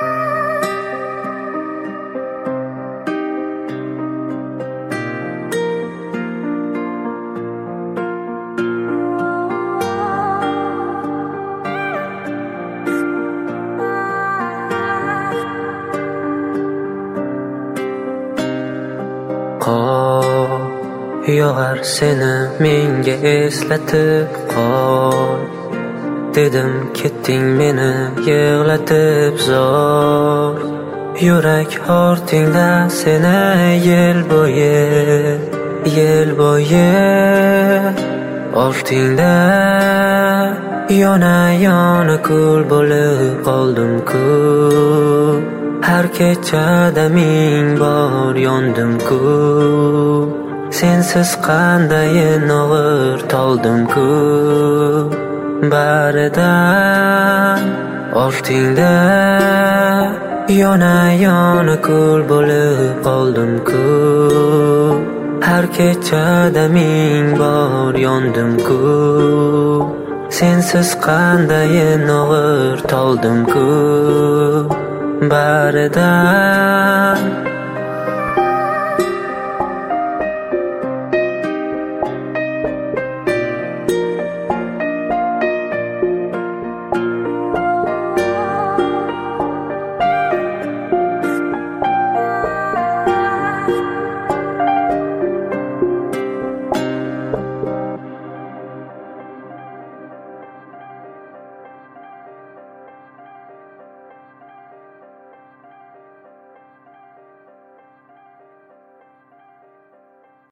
Qor yog'ar seni menga eslatib qol. Dedim ketding meni yig'latib zor. Yurak ortingda seni yel bo'yi ortingda yona kul bo'lib qoldim-ku. Har kechada ming bor yondim-ku. Sensiz qandayin og'ir toldim-ku. Baridan ortingda yona kul bo'lib qoldim-ku. Har kechada ming bor yondim-ku. Sensiz qandayin og'ir toldim-ku. Baridan